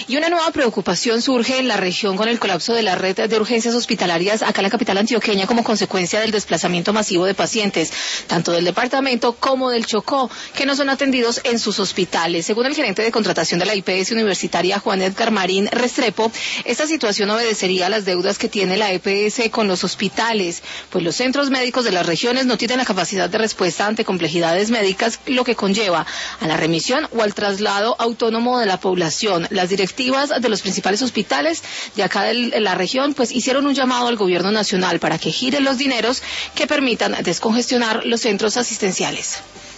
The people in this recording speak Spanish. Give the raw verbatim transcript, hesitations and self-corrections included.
Y una nueva preocupación surge en la región con el colapso de la red de urgencias hospitalarias acá en la capital antioqueña como consecuencia del desplazamiento masivo de pacientes, tanto del departamento como del Chocó, que no son atendidos en sus hospitales. Según el gerente de contratación de la I P S Universitaria, Juan Edgar Marín Restrepo, esta situación obedecería a las deudas que tiene la E P S con los hospitales, pues los centros médicos de las regiones no tienen la capacidad de respuesta ante complejidades médicas, lo que conlleva a la remisión o al traslado autónomo de la población. Las directivas de los principales hospitales de acá de la región pues hicieron un llamado al gobierno nacional para que gire los dineros que permitan descongestionar los centros asistenciales.